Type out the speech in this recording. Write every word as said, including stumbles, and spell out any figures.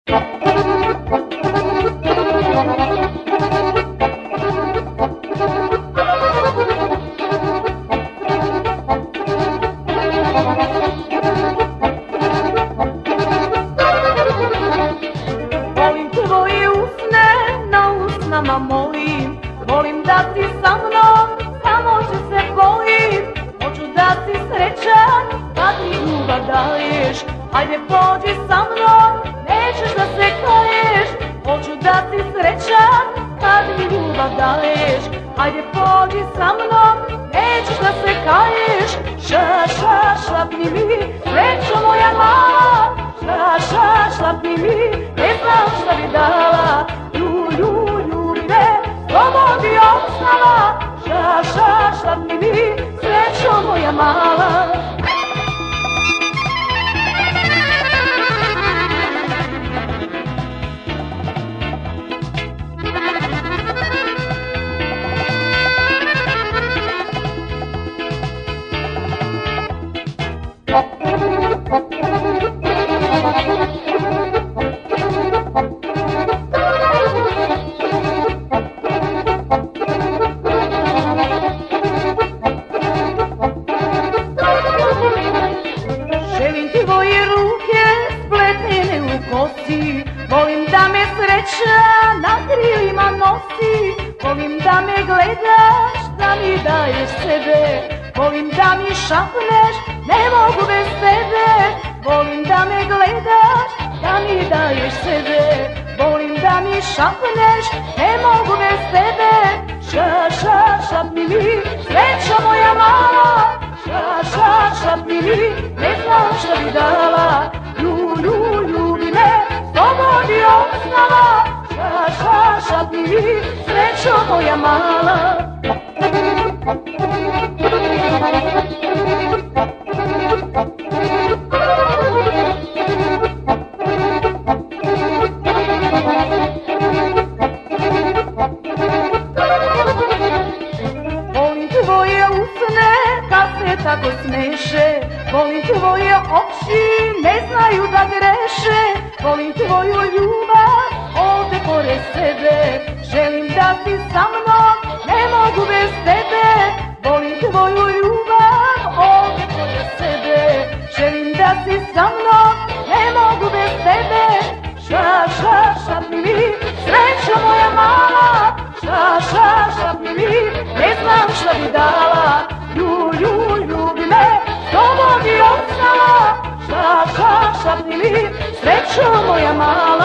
Volim tvoje usne, na usnama molim. Volim da si sa mnom, samo će se bojim. Hoću da si srećan, kad mi ljubav daješ. Ajde pođi sa mnom, nećeš da se kaješ. Hoću da si srećan, kad mi ljubav daješ. Ajde pođi sa mnom, nećeš da se kaješ. Ša, ša, šlapni mi, srećo moja mala. Ša, ša, šlapni mi, ne znam šta bi dala. Lju, lju, ljubi me, slobodi osnala. Ša, ša, šlapni mi, srećo moja mala. Želim tvoje ruke spletene u kosi. Volim da me sreća na krilima nosi. Volim da me gledaš, da mi daješ sebe. Volim da mi šapneš, ne mogu bez tebe. Volim da me gledaš, da mi daješ sebe. Volim da mi šapneš, ne mogu bez tebe. Ša, ša, šapni mi, srećo moja mala. Ša, ša, šapni mi, ne znam šta bi dala. Lju, lju, ljubi me, slobodi osnala. Ša, ša, šapni mi, srećo moja mala. Volim tvoje usne, kad se tako smeše. Volim tvoje oči, ne znaju da greše. Volim tvoju ljubav, ovde pored sebe. Želim da si sa mnom, ne mogu bez tebe. Volim tvoju ljubav, ovde pored sebe. Želim da si sa mnom, ne mogu bez tebe. Ša, ša, šapni mi, srećo moja mala. Ša, ša, šapni mi, ne znam šta bi dala. Lju, lju, ljubi me, slobodi osnala. Ša, ša, šapni mi, srećo moja mala.